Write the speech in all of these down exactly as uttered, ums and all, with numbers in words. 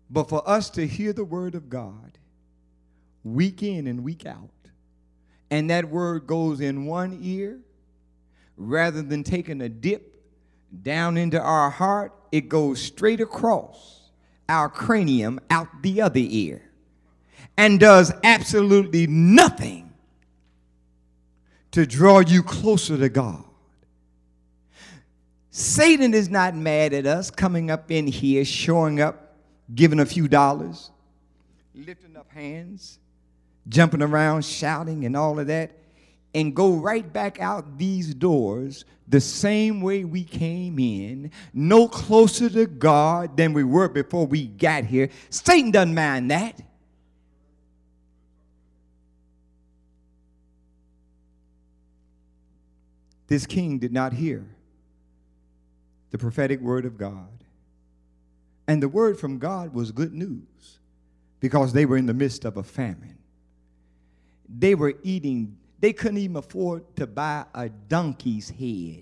But for us to hear the word of God week in and week out, and that word goes in one ear, rather than taking a dip down into our heart, it goes straight across our cranium out the other ear and does absolutely nothing to draw you closer to God. Satan is not mad at us coming up in here, showing up, giving a few dollars, lifting up hands, jumping around, shouting and all of that, and go right back out these doors the same way we came in, no closer to God than we were before we got here. Satan doesn't mind that. This king did not hear the prophetic word of God. And the word from God was good news because they were in the midst of a famine. They were eating, they couldn't even afford to buy a donkey's head.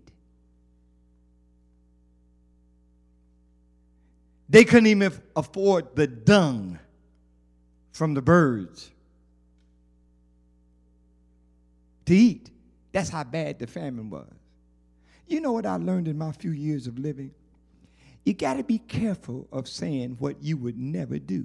They couldn't even afford the dung from the birds to eat. That's how bad the famine was. You know what I learned in my few years of living? You got to be careful of saying what you would never do.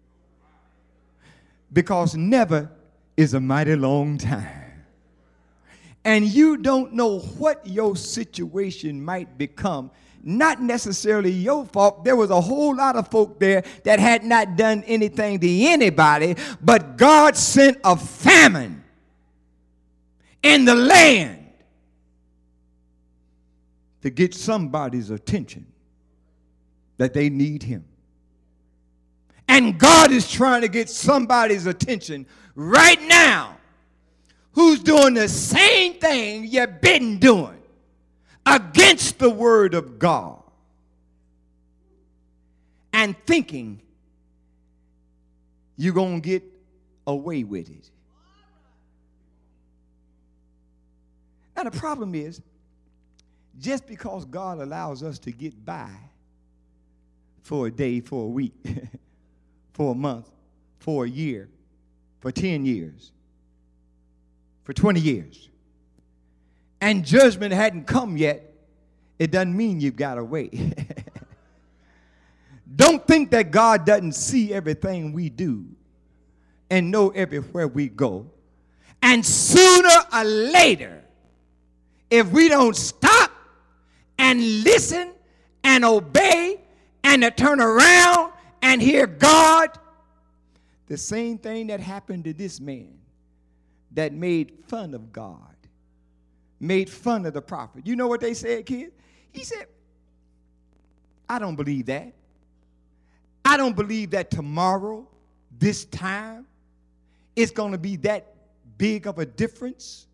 Because never is a mighty long time. And you don't know what your situation might become. Not necessarily your fault. There was a whole lot of folk there that had not done anything to anybody, but God sent a famine in the land to get somebody's attention that they need him. And God is trying to get somebody's attention right now who's doing the same thing you've been doing against the word of God and thinking you're going to get away with it. Now, the problem is, just because God allows us to get by for a day, for a week, for a month, for a year, for ten years, for twenty years, and judgment hadn't come yet, it doesn't mean you've got to wait. Don't think that God doesn't see everything we do and know everywhere we go. And sooner or later, if we don't stop and listen and obey and to turn around and hear God, the same thing that happened to this man that made fun of God, made fun of the prophet. You know what they said, kids? He said, I don't believe that. I don't believe that tomorrow, this time, it's going to be that big of a difference.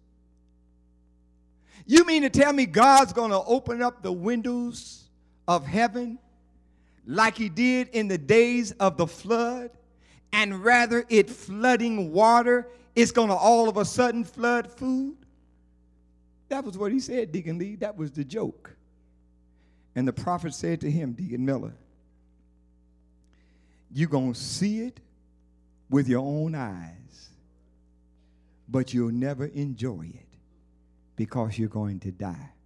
You mean to tell me God's going to open up the windows of heaven like he did in the days of the flood, and rather it flooding water, it's going to all of a sudden flood food? That was what he said, Deacon Lee. That was the joke. And the prophet said to him, Deacon Miller, you're going to see it with your own eyes, but you'll never enjoy it because you're going to die.